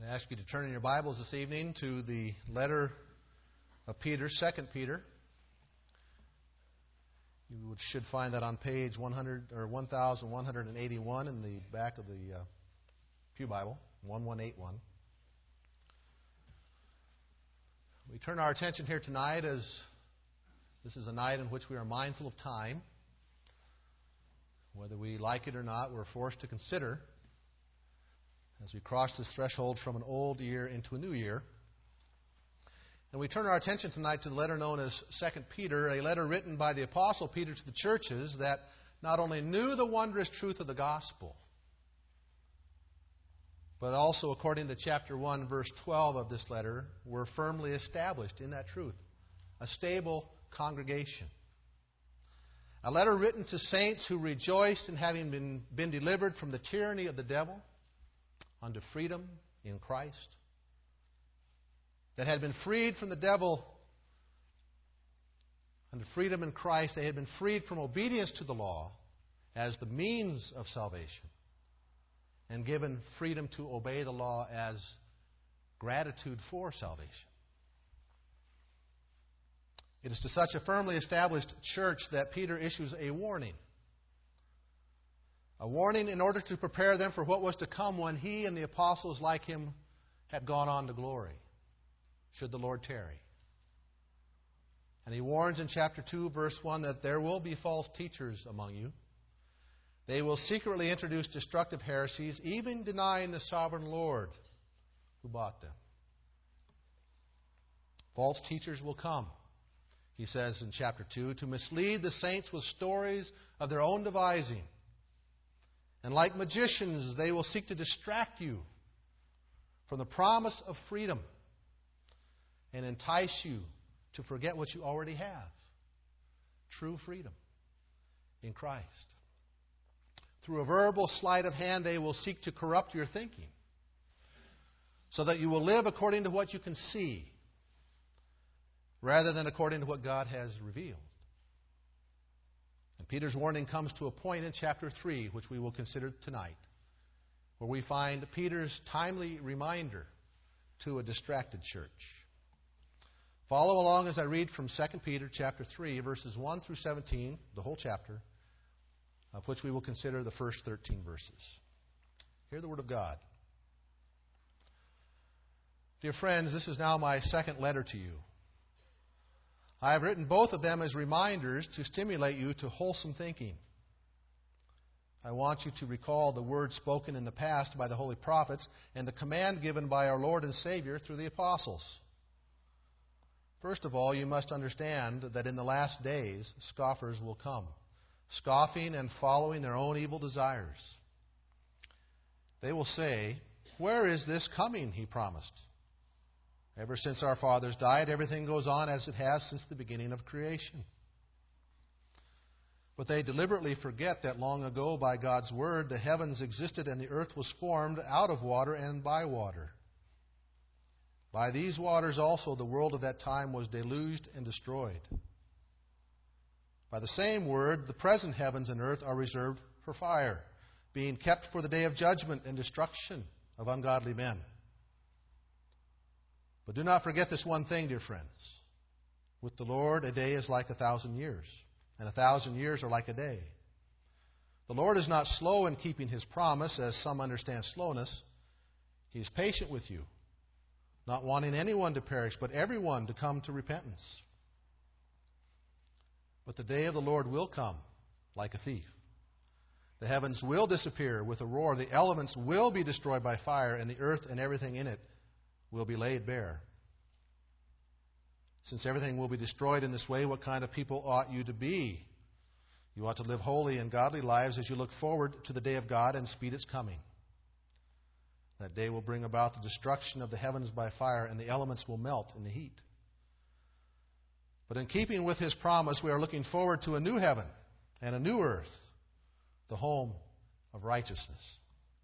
I ask you to turn in your Bibles this evening to the letter of Peter, 2 Peter. You should find that on page 100 or 1181 in the back of the Pew Bible, 1181. We turn our attention here tonight as this is a night in which we are mindful of time. Whether we like it or not, we're forced to consider as we cross this threshold from an old year into a new year. And we turn our attention tonight to the letter known as 2 Peter, a letter written by the Apostle Peter to the churches that not only knew the wondrous truth of the gospel, but also, according to chapter 1, verse 12 of this letter, were firmly established in that truth. A stable congregation. A letter written to saints who rejoiced in having been delivered from the tyranny of the devil unto freedom in Christ. That had been freed from the devil unto freedom in Christ. They had been freed from obedience to the law as the means of salvation, and given freedom to obey the law as gratitude for salvation. It is to such a firmly established church that Peter issues a warning. A warning in order to prepare them for what was to come when he and the apostles like him had gone on to glory, should the Lord tarry. And he warns in chapter 2, verse 1, that there will be false teachers among you. They will secretly introduce destructive heresies, even denying the sovereign Lord who bought them. False teachers will come, he says in chapter 2, to mislead the saints with stories of their own devising. And like magicians, they will seek to distract you from the promise of freedom and entice you to forget what you already have. True freedom in Christ. Through a verbal sleight of hand, they will seek to corrupt your thinking so that you will live according to what you can see rather than according to what God has revealed. And Peter's warning comes to a point in chapter 3, which we will consider tonight, where we find Peter's timely reminder to a distracted church. Follow along as I read from 2 Peter chapter 3, verses 1 through 17, the whole chapter, of which we will consider the first 13 verses. Hear the word of God. Dear friends, this is now my second letter to you. I have written both of them as reminders to stimulate you to wholesome thinking. I want you to recall the words spoken in the past by the holy prophets and the command given by our Lord and Savior through the apostles. First of all, you must understand that in the last days, scoffers will come, scoffing and following their own evil desires. They will say, "Where is this coming he promised? Ever since our fathers died, everything goes on as it has since the beginning of creation." But they deliberately forget that long ago, by God's word, the heavens existed and the earth was formed out of water and by water. By these waters also the world of that time was deluged and destroyed. By the same word, the present heavens and earth are reserved for fire, being kept for the day of judgment and destruction of ungodly men. But do not forget this one thing, dear friends. With the Lord, a day is like 1,000 years, and 1,000 years are like a day. The Lord is not slow in keeping His promise, as some understand slowness. He is patient with you, not wanting anyone to perish, but everyone to come to repentance. But the day of the Lord will come like a thief. The heavens will disappear with a roar. The elements will be destroyed by fire, and the earth and everything in it will be laid bare. Since everything will be destroyed in this way, what kind of people ought you to be? You ought to live holy and godly lives as you look forward to the day of God and speed its coming. That day will bring about the destruction of the heavens by fire, and the elements will melt in the heat. But in keeping with His promise, we are looking forward to a new heaven and a new earth, the home of righteousness.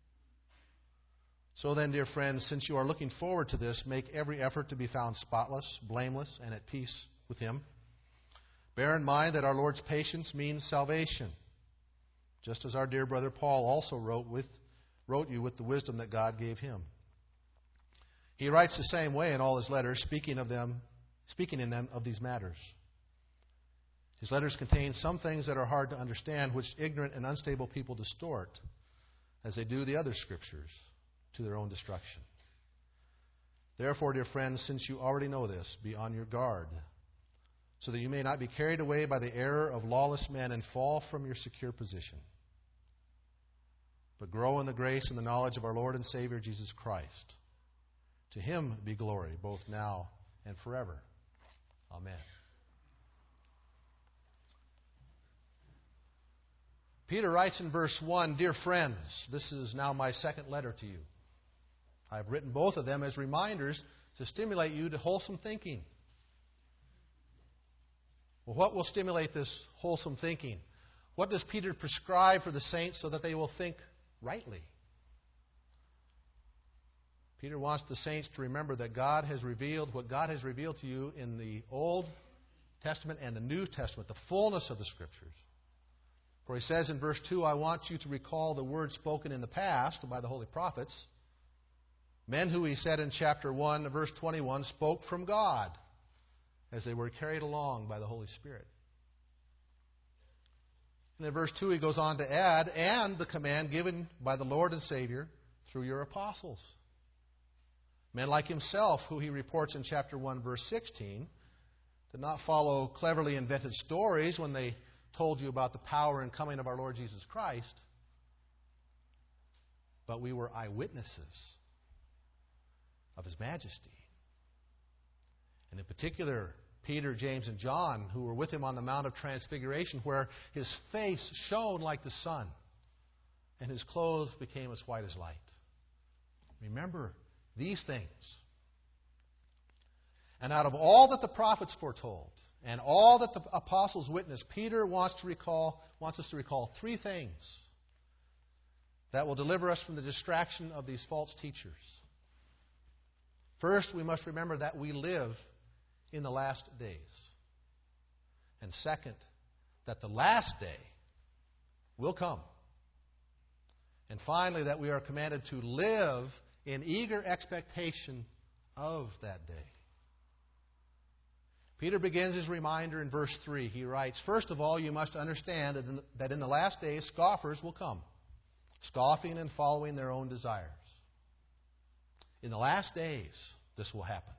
So then, dear friends, since you are looking forward to this, make every effort to be found spotless, blameless, and at peace with Him. Bear in mind that our Lord's patience means salvation, just as our dear brother Paul also wrote you with the wisdom that God gave him. He writes the same way in all his letters, speaking in them of these matters. His letters contain some things that are hard to understand, which ignorant and unstable people distort, as they do the other Scriptures, to their own destruction. Therefore, dear friends, since you already know this, be on your guard, so that you may not be carried away by the error of lawless men and fall from your secure position. But grow in the grace and the knowledge of our Lord and Savior Jesus Christ. To Him be glory, both now and forever. Amen. Peter writes in verse 1, Dear friends, this is now my second letter to you. I have written both of them as reminders to stimulate you to wholesome thinking. Well, what will stimulate this wholesome thinking? What does Peter prescribe for the saints so that they will think rightly? Peter wants the saints to remember that God has revealed what God has revealed to you in the Old Testament and the New Testament, the fullness of the Scriptures. For he says in verse 2, I want you to recall the words spoken in the past by the holy prophets, men who, he said in chapter 1, verse 21, spoke from God as they were carried along by the Holy Spirit. And in verse 2 he goes on to add, and the command given by the Lord and Savior through your apostles. Men like himself, who he reports in chapter 1, verse 16, did not follow cleverly invented stories when they told you about the power and coming of our Lord Jesus Christ, but we were eyewitnesses of His majesty. And in particular, Peter, James, and John, who were with Him on the Mount of Transfiguration, where His face shone like the sun, and His clothes became as white as light. Remember these things. And out of all that the prophets foretold, and all that the apostles witnessed, Peter wants us to recall three things that will deliver us from the distraction of these false teachers. First, we must remember that we live in the last days. And second, that the last day will come. And finally, that we are commanded to live in eager expectation of that day. Peter begins his reminder in verse 3. He writes, First of all, you must understand that in the last days scoffers will come, scoffing and following their own desires. In the last days, this will happen.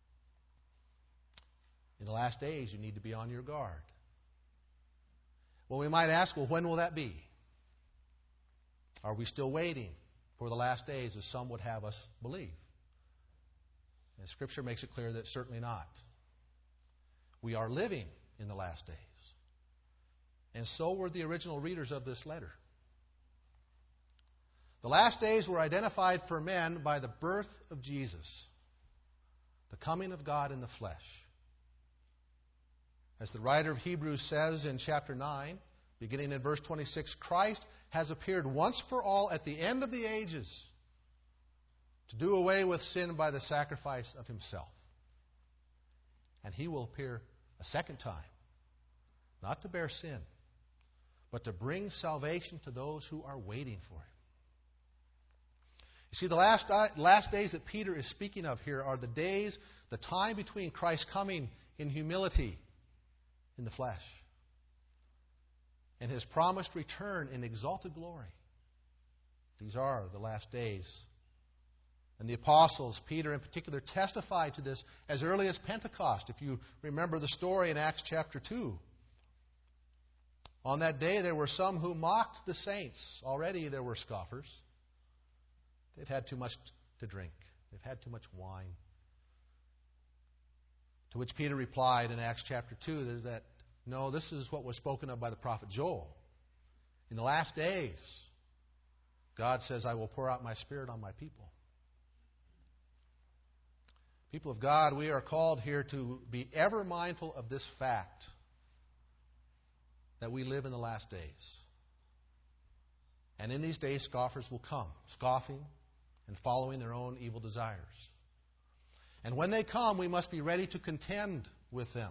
In the last days, you need to be on your guard. Well, we might ask, when will that be? Are we still waiting for the last days, as some would have us believe? And Scripture makes it clear that certainly not. We are living in the last days. And so were the original readers of this letter. The last days were identified for men by the birth of Jesus, the coming of God in the flesh. As the writer of Hebrews says in chapter 9, beginning in verse 26, Christ has appeared once for all at the end of the ages to do away with sin by the sacrifice of Himself. And He will appear a second time, not to bear sin, but to bring salvation to those who are waiting for Him. You see, the last days that Peter is speaking of here are the days, the time between Christ coming in humility in the flesh and His promised return in exalted glory. These are the last days. And the apostles, Peter in particular, testified to this as early as Pentecost. If you remember the story in Acts chapter 2. On that day there were some who mocked the saints. Already there were scoffers. They've had too much to drink. They've had too much wine. To which Peter replied in Acts chapter 2 that, no, this is what was spoken of by the prophet Joel. In the last days, God says, I will pour out my Spirit on my people. People of God, we are called here to be ever mindful of this fact that we live in the last days. And in these days, scoffers will come, scoffing and following their own evil desires. And when they come, we must be ready to contend with them.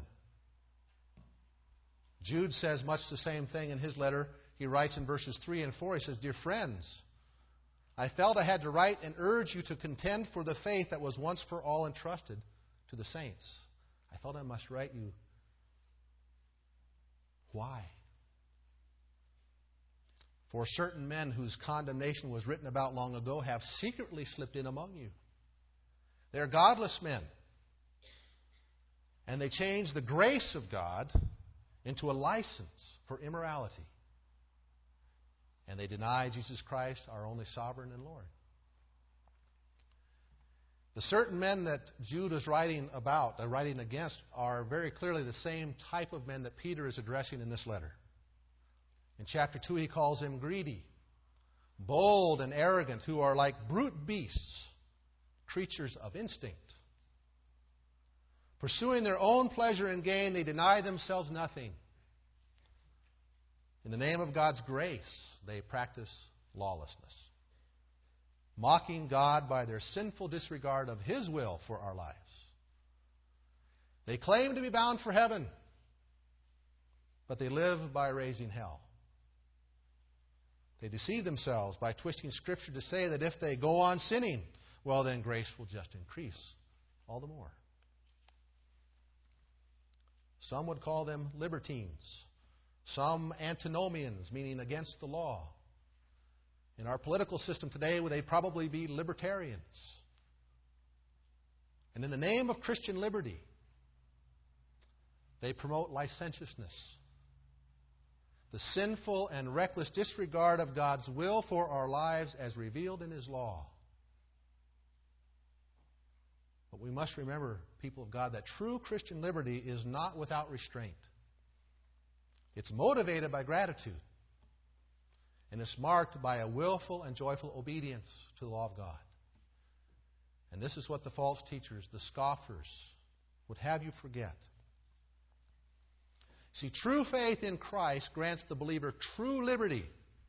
Jude says much the same thing in his letter. He writes in verses 3 and 4, he says, Dear friends, I felt I had to write and urge you to contend for the faith that was once for all entrusted to the saints. I felt I must write you. Why? For certain men whose condemnation was written about long ago have secretly slipped in among you. They are godless men. And they change the grace of God into a license for immorality. And they deny Jesus Christ, our only sovereign and Lord. The certain men that Jude is writing against, are very clearly the same type of men that Peter is addressing in this letter. In chapter 2, he calls them greedy, bold, and arrogant, who are like brute beasts, creatures of instinct. Pursuing their own pleasure and gain, they deny themselves nothing. In the name of God's grace, they practice lawlessness, mocking God by their sinful disregard of His will for our lives. They claim to be bound for heaven, but they live by raising hell. They deceive themselves by twisting Scripture to say that if they go on sinning, well, then grace will just increase all the more. Some would call them libertines. Some antinomians, meaning against the law. In our political system today, they'd probably be libertarians. And in the name of Christian liberty, they promote licentiousness, the sinful and reckless disregard of God's will for our lives as revealed in His law. But we must remember, people of God, that true Christian liberty is not without restraint. It's motivated by gratitude. And it's marked by a willful and joyful obedience to the law of God. And this is what the false teachers, the scoffers, would have you forget. See, true faith in Christ grants the believer true liberty,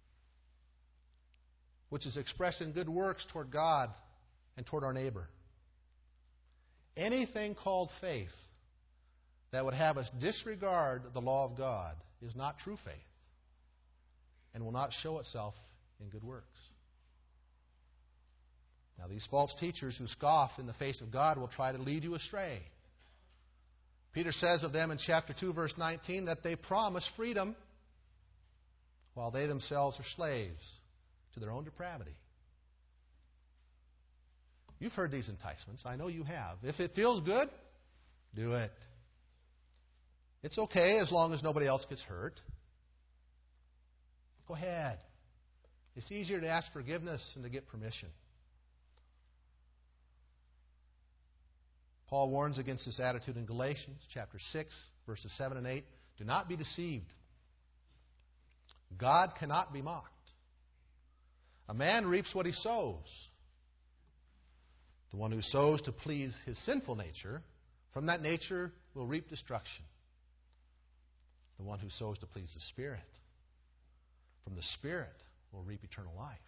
which is expressed in good works toward God and toward our neighbor. Anything called faith that would have us disregard the law of God is not true faith and will not show itself in good works. Now, these false teachers who scoff in the face of God will try to lead you astray. Peter says of them in chapter 2, verse 19, that they promise freedom while they themselves are slaves to their own depravity. You've heard these enticements. I know you have. If it feels good, do it. It's okay as long as nobody else gets hurt. Go ahead. It's easier to ask forgiveness than to get permission. Paul warns against this attitude in Galatians chapter 6, verses 7 and 8. Do not be deceived. God cannot be mocked. A man reaps what he sows. The one who sows to please his sinful nature, from that nature will reap destruction. The one who sows to please the Spirit, from the Spirit will reap eternal life.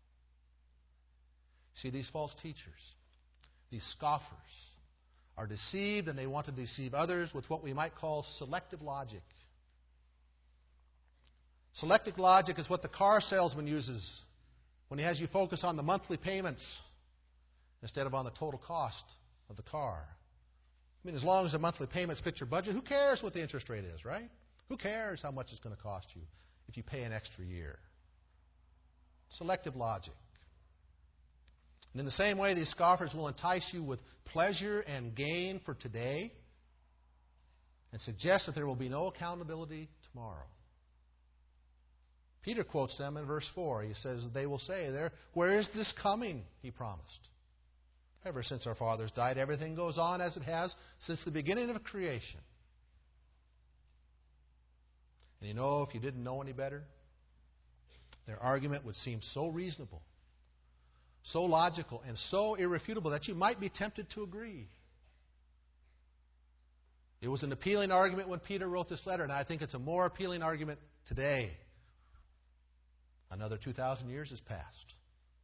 See, these false teachers, these scoffers, are deceived, and they want to deceive others with what we might call selective logic. Selective logic is what the car salesman uses when he has you focus on the monthly payments instead of on the total cost of the car. I mean, as long as the monthly payments fit your budget, who cares what the interest rate is, right? Who cares how much it's going to cost you if you pay an extra year? Selective logic. And in the same way, these scoffers will entice you with pleasure and gain for today and suggest that there will be no accountability tomorrow. Peter quotes them in verse 4. He says, they will say there, where is this coming, he promised? Ever since our fathers died, everything goes on as it has since the beginning of creation. And you know, if you didn't know any better, their argument would seem so reasonable, so logical, and so irrefutable that you might be tempted to agree. It was an appealing argument when Peter wrote this letter, and I think it's a more appealing argument today. Another 2,000 years has passed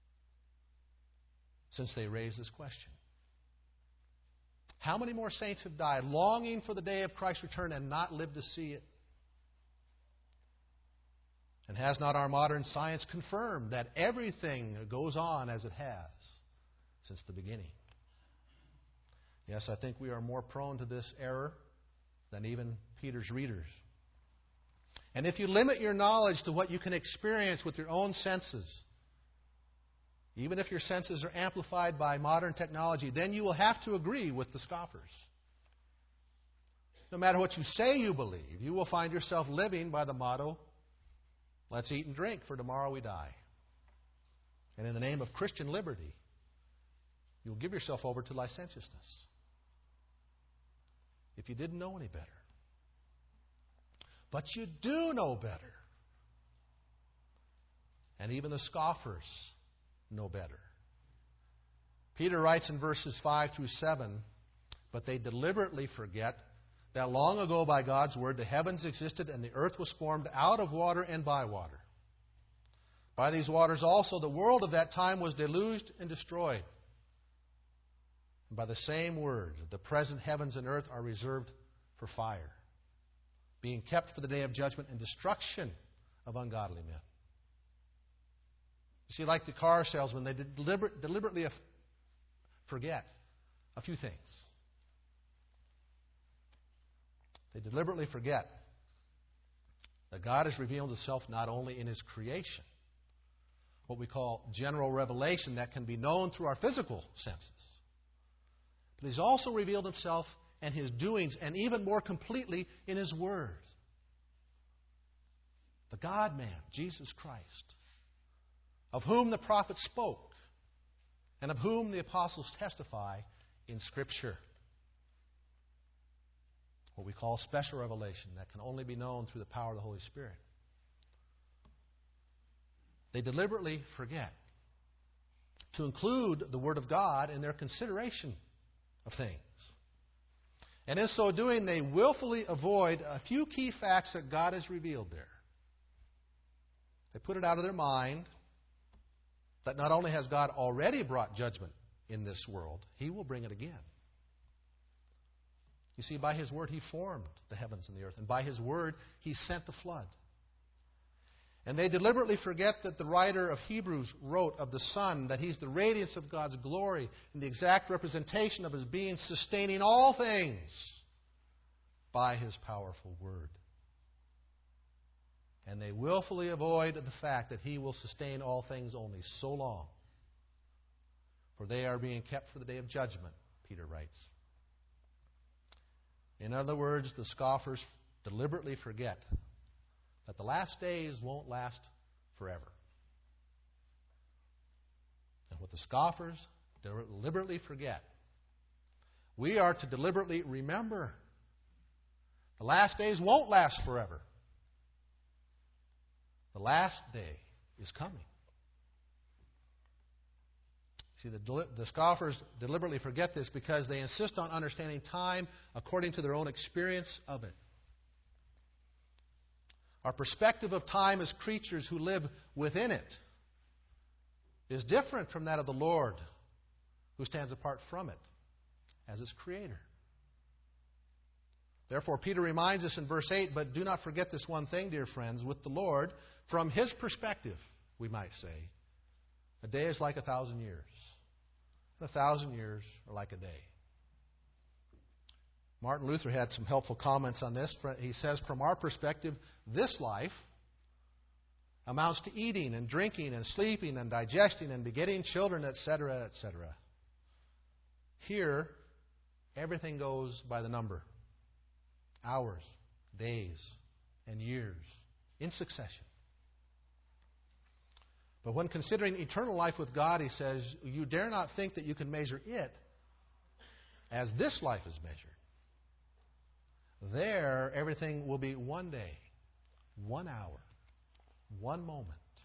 since they raised this question. How many more saints have died longing for the day of Christ's return and not lived to see it? And has not our modern science confirmed that everything goes on as it has since the beginning? Yes, I think we are more prone to this error than even Peter's readers. And if you limit your knowledge to what you can experience with your own senses, even if your senses are amplified by modern technology, then you will have to agree with the scoffers. No matter what you say you believe, you will find yourself living by the motto, let's eat and drink, for tomorrow we die. And in the name of Christian liberty, you'll give yourself over to licentiousness. If you didn't know any better. But you do know better. And even the scoffers know better. Peter writes in verses 5 through 7, but they deliberately forget that long ago by God's word the heavens existed and the earth was formed out of water and by water. By these waters also the world of that time was deluged and destroyed. And by the same word, the present heavens and earth are reserved for fire, being kept for the day of judgment and destruction of ungodly men. You see, like the car salesman, they deliberately forget a few things. They deliberately forget that God has revealed Himself not only in His creation, what we call general revelation that can be known through our physical senses, but He's also revealed Himself and His doings, and even more completely in His Word. The God-man, Jesus Christ, of whom the prophets spoke, and of whom the apostles testify in Scripture. What we call special revelation that can only be known through the power of the Holy Spirit. They deliberately forget to include the Word of God in their consideration of things. And in so doing, they willfully avoid a few key facts that God has revealed there. They put it out of their mind that not only has God already brought judgment in this world, He will bring it again. You see, by His word He formed the heavens and the earth, and by His word He sent the flood. And they deliberately forget that the writer of Hebrews wrote of the Son that He's the radiance of God's glory and the exact representation of His being, sustaining all things by His powerful word. And they willfully avoid the fact that He will sustain all things only so long, for they are being kept for the day of judgment, Peter writes. In other words, the scoffers deliberately forget that the last days won't last forever. And what the scoffers deliberately forget, we are to deliberately remember. The last days won't last forever. The last day is coming. See, the scoffers deliberately forget this because they insist on understanding time according to their own experience of it. Our perspective of time as creatures who live within it is different from that of the Lord, who stands apart from it as its creator. Therefore, Peter reminds us in verse 8, but do not forget this one thing, dear friends, with the Lord, from His perspective, we might say, a day is like 1,000 years, and 1,000 years are like a day. Martin Luther had some helpful comments on this. He says, from our perspective, this life amounts to eating and drinking and sleeping and digesting and begetting children, etc., etc. Here, everything goes by the number. Hours, days, and years in succession. But when considering eternal life with God, he says, you dare not think that you can measure it as this life is measured. There, everything will be one day, 1 hour, 1 moment.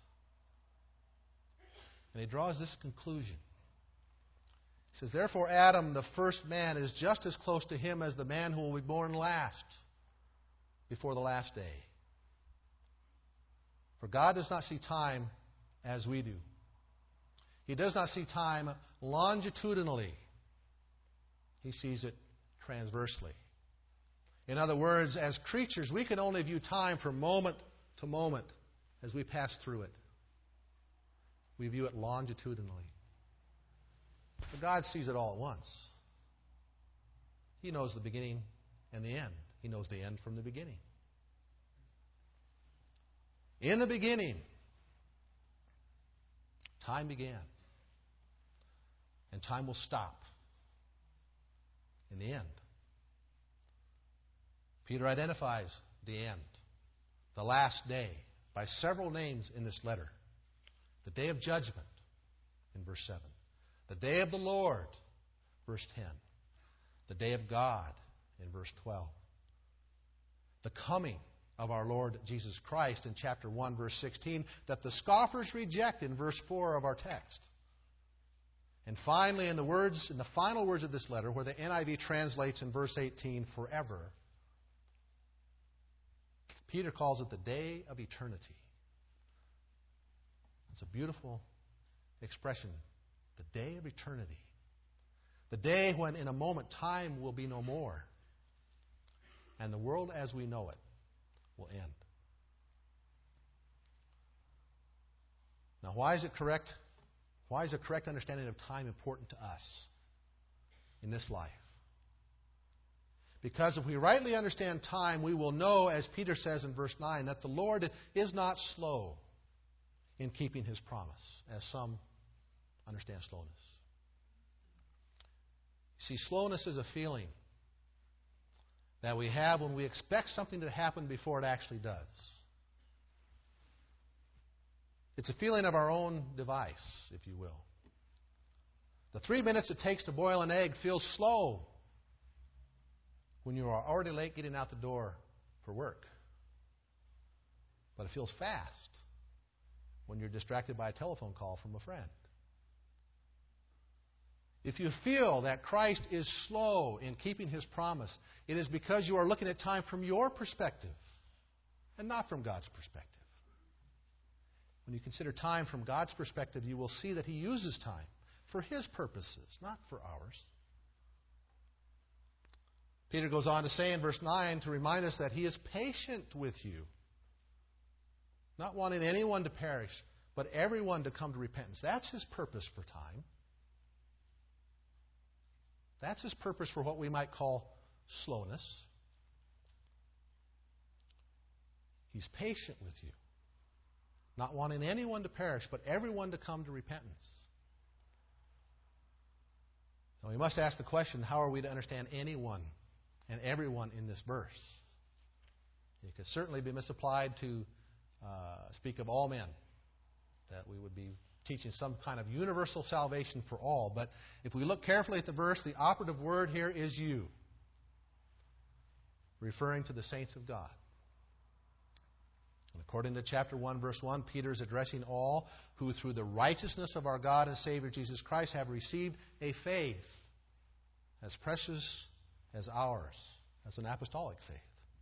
And he draws this conclusion. He says, therefore Adam, the first man, is just as close to him as the man who will be born last, before the last day. For God does not see time as we do. He does not see time longitudinally. He sees it transversely. In other words, as creatures, we can only view time from moment to moment as we pass through it. We view it longitudinally. But God sees it all at once. He knows the beginning and the end. He knows the end from the beginning. In the beginning, time began. And time will stop in the end. Peter identifies the end, the last day, by several names in this letter. The day of judgment in verse 7. The day of the Lord, verse 10. The day of God in verse 12. The coming of our Lord Jesus Christ in chapter 1, verse 16, that the scoffers reject in verse 4 of our text. And finally, in the final words of this letter, where the NIV translates in verse 18, forever, Peter calls it the day of eternity. It's a beautiful expression. The day of eternity. The day when in a moment time will be no more. And the world as we know it will end. Now, why is a correct understanding of time important to us in this life? Because if we rightly understand time, we will know, as Peter says in verse 9, that the Lord is not slow in keeping His promise, as some understand slowness. See, slowness is a feeling that we have when we expect something to happen before it actually does. It's a feeling of our own device, if you will. The 3 minutes it takes to boil an egg feels slow when you are already late getting out the door for work. But it feels fast when you're distracted by a telephone call from a friend. If you feel that Christ is slow in keeping His promise, it is because you are looking at time from your perspective and not from God's perspective. When you consider time from God's perspective, you will see that He uses time for His purposes, not for ours. Peter goes on to say in verse 9 to remind us that He is patient with you, not wanting anyone to perish, but everyone to come to repentance. That's His purpose for time. That's His purpose for what we might call slowness. He's patient with you, not wanting anyone to perish, but everyone to come to repentance. Now we must ask the question, how are we to understand anyone and everyone in this verse? It could certainly be misapplied to speak of all men, that we would be teaching some kind of universal salvation for all. But if we look carefully at the verse, the operative word here is you, referring to the saints of God. And according to chapter 1, verse 1, Peter is addressing all who through the righteousness of our God and Savior Jesus Christ have received a faith as precious as ours, as an apostolic faith.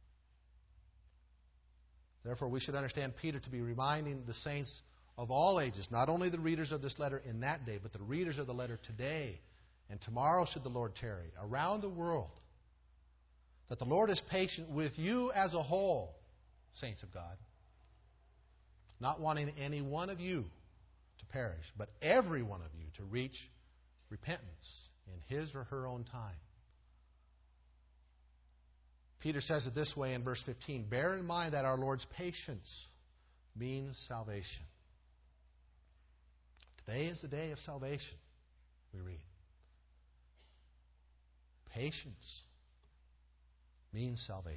Therefore, we should understand Peter to be reminding the saints of all ages, not only the readers of this letter in that day, but the readers of the letter today and tomorrow, should the Lord tarry, around the world, that the Lord is patient with you as a whole, saints of God, not wanting any one of you to perish, but every one of you to reach repentance in his or her own time. Peter says it this way in verse 15, bear in mind that our Lord's patience means salvation. Today is the day of salvation, we read. Patience means salvation.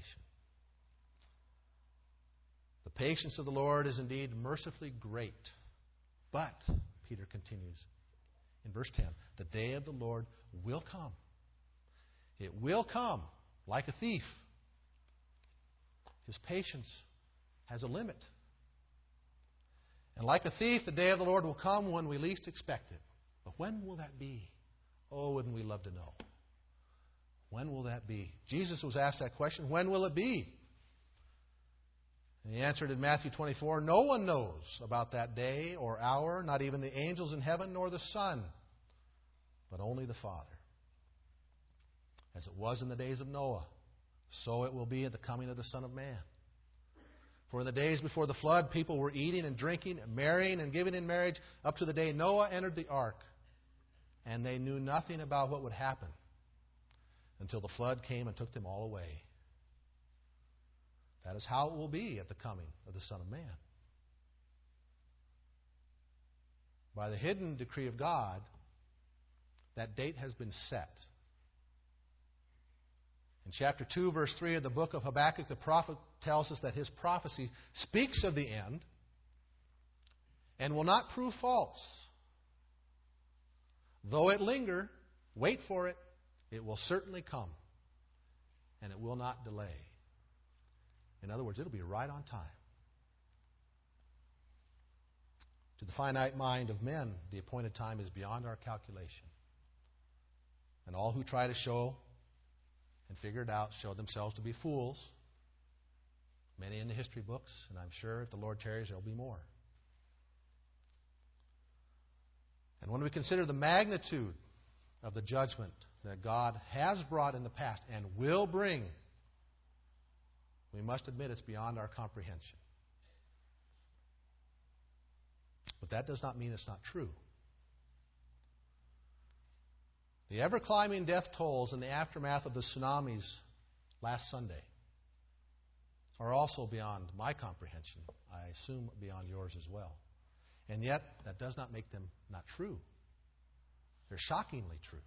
The patience of the Lord is indeed mercifully great. But, Peter continues in verse 10, the day of the Lord will come. It will come like a thief. His patience has a limit. And like a thief, the day of the Lord will come when we least expect it. But when will that be? Oh, wouldn't we love to know? When will that be? Jesus was asked that question, when will it be? And he answered in Matthew 24, no one knows about that day or hour, not even the angels in heaven nor the Son, but only the Father. As it was in the days of Noah, so it will be at the coming of the Son of Man. For in the days before the flood, people were eating and drinking, marrying and giving in marriage, up to the day Noah entered the ark. And they knew nothing about what would happen until the flood came and took them all away. That is how it will be at the coming of the Son of Man. By the hidden decree of God, that date has been set. In chapter 2, verse 3 of the book of Habakkuk, the prophet tells us that his prophecy speaks of the end and will not prove false. Though it linger, wait for it. It will certainly come, and it will not delay. In other words, it'll be right on time. To the finite mind of men, the appointed time is beyond our calculation. And all who try to show and figure it out show themselves to be fools. Many in the history books, and I'm sure if the Lord tarries, there will be more. And when we consider the magnitude of the judgment that God has brought in the past and will bring, we must admit it's beyond our comprehension. But that does not mean it's not true. The ever-climbing death tolls in the aftermath of the tsunamis last Sunday are also beyond my comprehension. I assume beyond yours as well. And yet, that does not make them not true. They're shockingly true.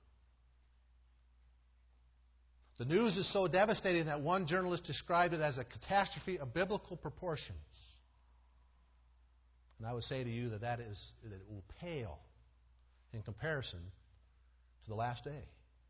The news is so devastating that one journalist described it as a catastrophe of biblical proportions. And I would say to you that it will pale in comparison to the last day.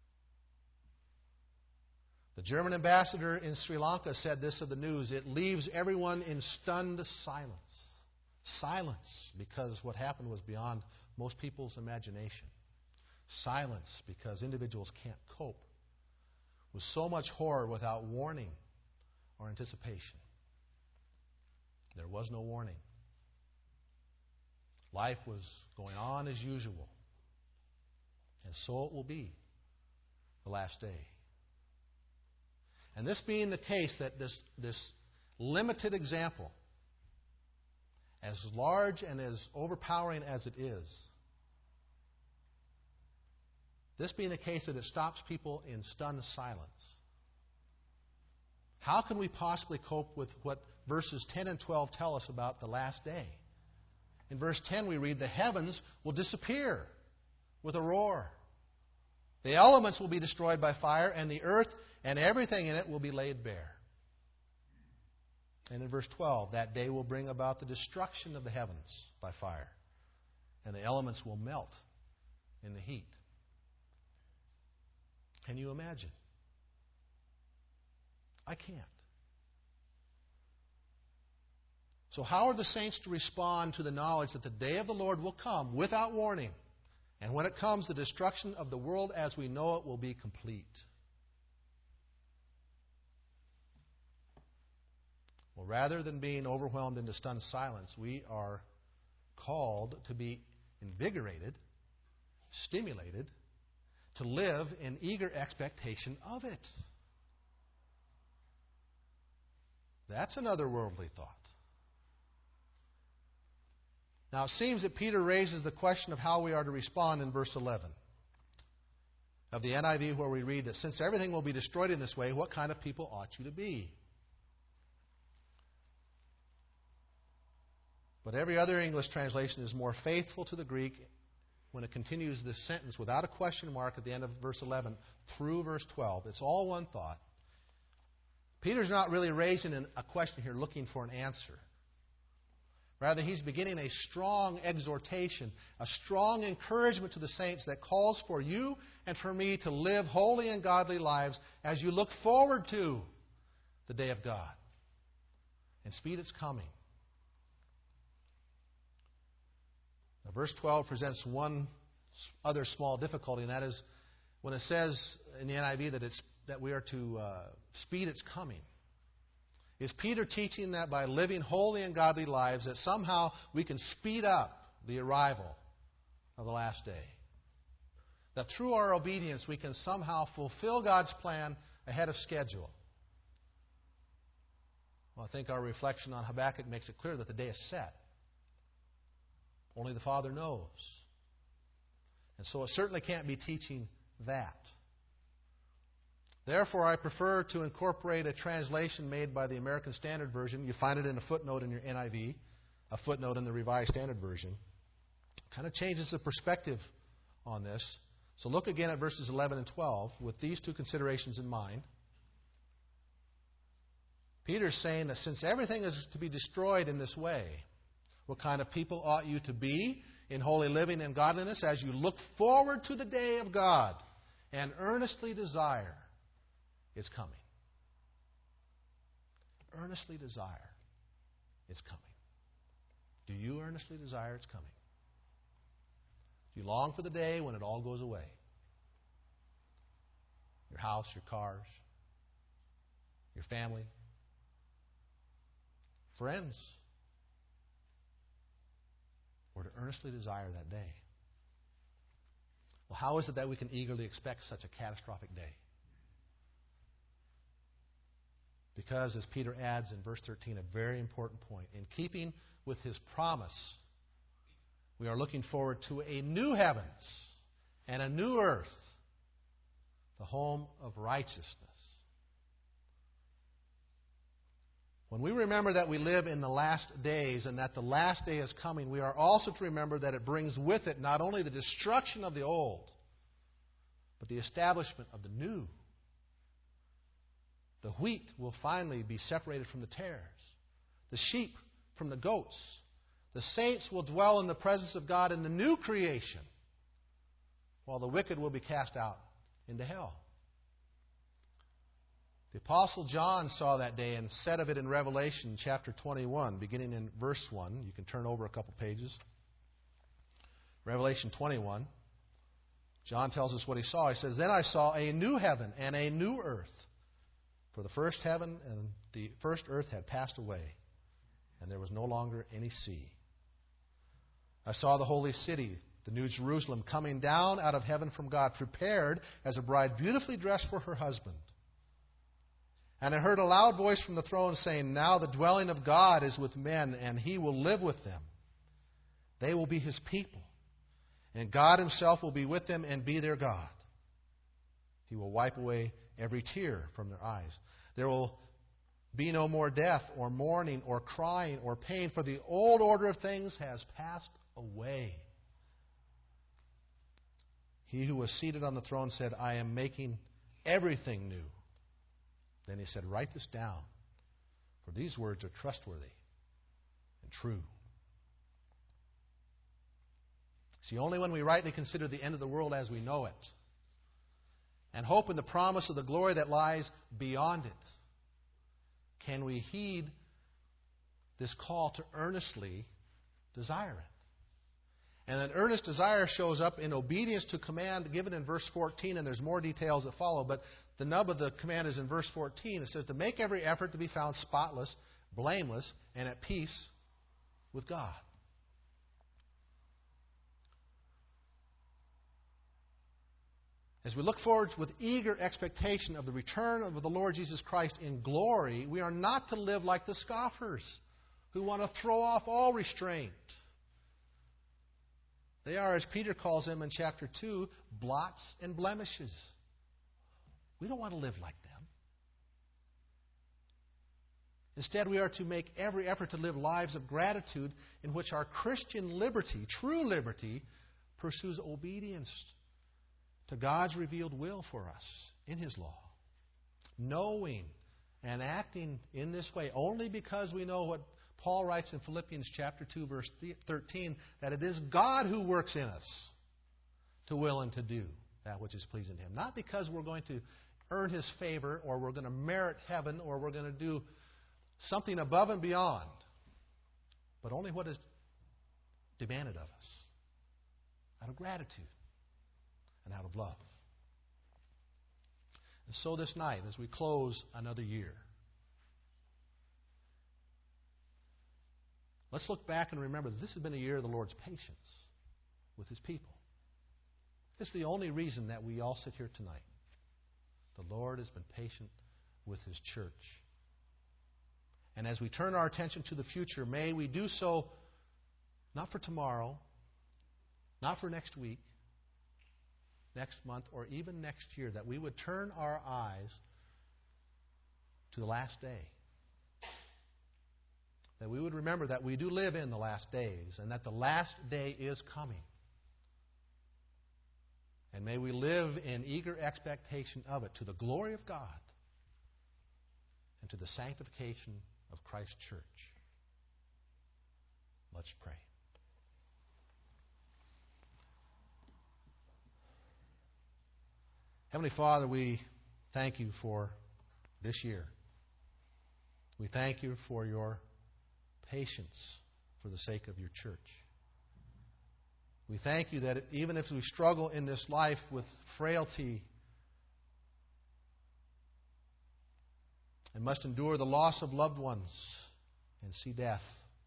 The German ambassador in Sri Lanka said this of the news: it leaves everyone in stunned silence. Silence, because what happened was beyond most people's imagination. Silence, because individuals can't cope with so much horror without warning or anticipation. There was no warning. Life was going on as usual. And so it will be the last day. And this being the case, that this limited example, as large and as overpowering as it is, this being the case that it stops people in stunned silence, how can we possibly cope with what verses 10 and 12 tell us about the last day? In verse 10 we read, the heavens will disappear with a roar. The elements will be destroyed by fire, and the earth and everything in it will be laid bare. And in verse 12, that day will bring about the destruction of the heavens by fire, and the elements will melt in the heat. Can you imagine? I can't. So how are the saints to respond to the knowledge that the day of the Lord will come without warning? And when it comes, the destruction of the world as we know it will be complete. Well, rather than being overwhelmed into stunned silence, we are called to be invigorated, stimulated, to live in eager expectation of it. That's another worldly thought. Now, it seems that Peter raises the question of how we are to respond in verse 11 of the NIV, where we read that since everything will be destroyed in this way, what kind of people ought you to be? But every other English translation is more faithful to the Greek when it continues this sentence without a question mark at the end of verse 11 through verse 12. It's all one thought. Peter's not really raising a question here looking for an answer. Rather, he's beginning a strong exhortation, a strong encouragement to the saints that calls for you and for me to live holy and godly lives as you look forward to the day of God and speed its coming. Now, verse 12 presents one other small difficulty, and that is when it says in the NIV that we are to speed its coming. Is Peter teaching that by living holy and godly lives that somehow we can speed up the arrival of the last day? That through our obedience we can somehow fulfill God's plan ahead of schedule? Well, I think our reflection on Habakkuk makes it clear that the day is set. Only the Father knows. And so it certainly can't be teaching that. Therefore, I prefer to incorporate a translation made by the American Standard Version. You find it in a footnote in your NIV, a footnote in the Revised Standard Version. Kind of changes the perspective on this. So look again at verses 11 and 12 with these two considerations in mind. Peter's saying that since everything is to be destroyed in this way, what kind of people ought you to be in holy living and godliness as you look forward to the day of God and earnestly desire its coming? Earnestly desire its coming. Do you earnestly desire its coming? Do you long for the day when it all goes away? Your house, your cars, your family, friends, or to earnestly desire that day? Well, how is it that we can eagerly expect such a catastrophic day? Because, as Peter adds in verse 13, a very important point, in keeping with his promise, we are looking forward to a new heavens and a new earth, the home of righteousness. When we remember that we live in the last days and that the last day is coming, we are also to remember that it brings with it not only the destruction of the old, but the establishment of the new. The wheat will finally be separated from the tares, the sheep from the goats. The saints will dwell in the presence of God in the new creation, while the wicked will be cast out into hell. The Apostle John saw that day and said of it in Revelation chapter 21, beginning in verse 1. You can turn over a couple pages. Revelation 21. John tells us what he saw. He says, "Then I saw a new heaven and a new earth. For the first heaven and the first earth had passed away, and there was no longer any sea. I saw the holy city, the New Jerusalem, coming down out of heaven from God, prepared as a bride beautifully dressed for her husband. And I heard a loud voice from the throne saying, 'Now the dwelling of God is with men, and He will live with them. They will be His people, and God Himself will be with them and be their God. He will wipe away every tear from their eyes. There will be no more death or mourning or crying or pain, for the old order of things has passed away.' He who was seated on the throne said, 'I am making everything new.' Then He said, 'Write this down, for these words are trustworthy and true.'" See, only when we rightly consider the end of the world as we know it and hope in the promise of the glory that lies beyond it can we heed this call to earnestly desire it. And that earnest desire shows up in obedience to command given in verse 14, and there's more details that follow, but the nub of the command is in verse 14. It says to make every effort to be found spotless, blameless, and at peace with God. As we look forward with eager expectation of the return of the Lord Jesus Christ in glory, we are not to live like the scoffers who want to throw off all restraint. They are, as Peter calls them in chapter 2, blots and blemishes. We don't want to live like them. Instead, we are to make every effort to live lives of gratitude in which our Christian liberty, true liberty, pursues obedience to God's revealed will for us in His law. Knowing and acting in this way only because we know what Paul writes in Philippians chapter 2, verse 13, that it is God who works in us to will and to do that which is pleasing to Him. Not because we're going to earn His favor or we're going to merit heaven or we're going to do something above and beyond, but only what is demanded of us out of gratitude and out of love. And so this night, as we close another year, let's look back and remember that this has been a year of the Lord's patience with His people. It's the only reason that we all sit here tonight. The Lord has been patient with His church. And as we turn our attention to the future, may we do so not for tomorrow, not for next week, next month, or even next year, that we would turn our eyes to the last day. That we would remember that we do live in the last days and that the last day is coming. And may we live in eager expectation of it to the glory of God and to the sanctification of Christ's church. Let's pray. Heavenly Father, we thank you for this year. We thank you for your patience for the sake of your church. We thank you that even if we struggle in this life with frailty and must endure the loss of loved ones and see death,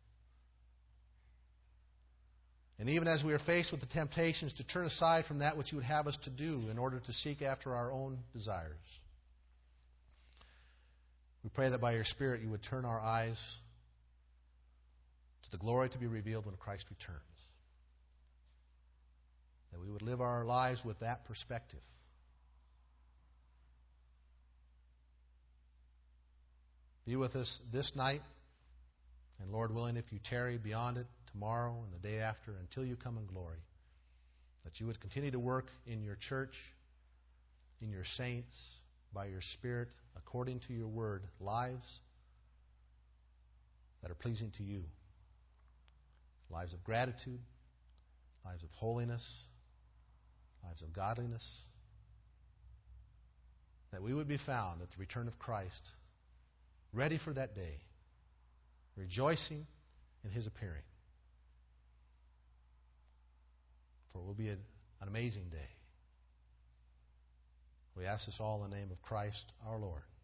and even as we are faced with the temptations to turn aside from that which you would have us to do in order to seek after our own desires, we pray that by your Spirit you would turn our eyes to the glory to be revealed when Christ returns. That we would live our lives with that perspective. Be with us this night, and Lord willing, if you tarry beyond it, tomorrow and the day after, until you come in glory, that you would continue to work in your church, in your saints, by your Spirit, according to your word, lives that are pleasing to you. Lives of gratitude, lives of holiness, lives of godliness. That we would be found at the return of Christ, ready for that day, rejoicing in His appearing. For it will be an amazing day. We ask this all in the name of Christ our Lord.